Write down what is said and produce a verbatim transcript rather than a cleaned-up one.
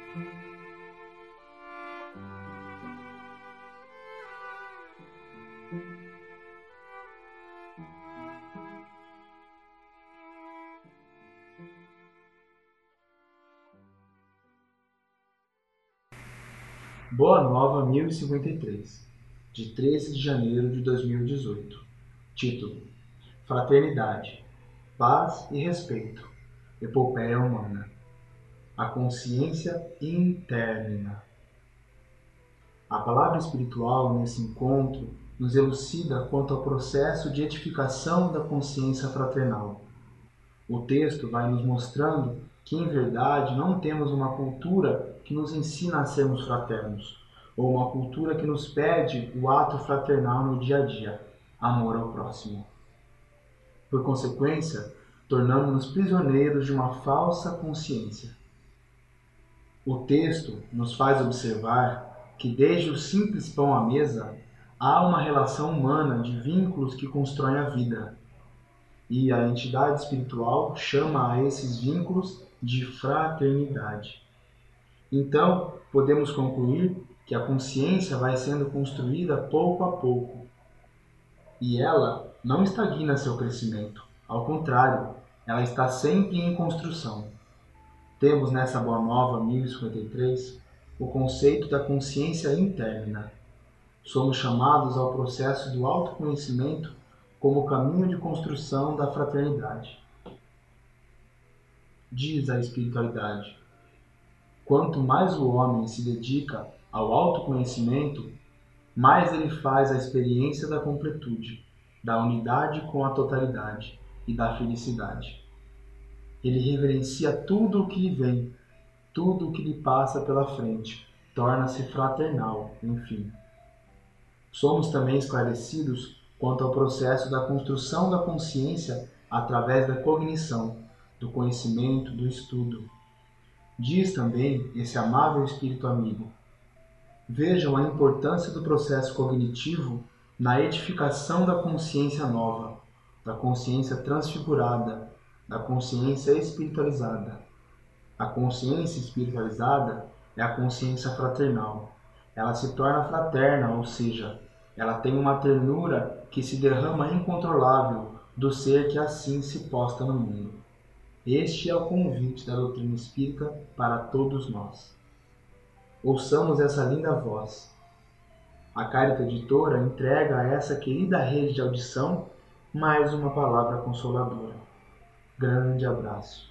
Boa Nova mil e cinquenta e três, de treze de janeiro de dois mil e dezoito. Título: Fraternidade, Paz e Respeito. Epopeia Humana. A consciência interna. A palavra espiritual nesse encontro nos elucida quanto ao processo de edificação da consciência fraternal. O texto vai nos mostrando que, em verdade, não temos uma cultura que nos ensina a sermos fraternos, ou uma cultura que nos pede o ato fraternal no dia a dia, amor ao próximo. Por consequência, tornamos-nos prisioneiros de uma falsa consciência. O texto nos faz observar que, desde o simples pão à mesa, há uma relação humana de vínculos que constroem a vida. E a entidade espiritual chama a esses vínculos de fraternidade. Então, podemos concluir que a consciência vai sendo construída pouco a pouco. E ela não estagna seu crescimento. Ao contrário, ela está sempre em construção. Temos nessa Boa Nova mil e cinquenta e três o conceito da consciência interna. Somos chamados ao processo do autoconhecimento como caminho de construção da fraternidade. Diz a espiritualidade: quanto mais o homem se dedica ao autoconhecimento, mais ele faz a experiência da completude, da unidade com a totalidade e da felicidade. Ele reverencia tudo o que lhe vem, tudo o que lhe passa pela frente, torna-se fraternal, enfim. Somos também esclarecidos quanto ao processo da construção da consciência através da cognição, do conhecimento, do estudo. Diz também esse amável espírito amigo: vejam a importância do processo cognitivo na edificação da consciência nova, da consciência transfigurada, da consciência espiritualizada. A consciência espiritualizada é a consciência fraternal. Ela se torna fraterna, ou seja, ela tem uma ternura que se derrama incontrolável do ser que assim se posta no mundo. Este é o convite da doutrina espírita para todos nós. Ouçamos essa linda voz. A Carita Editora entrega a essa querida rede de audição mais uma palavra consoladora. Grande abraço.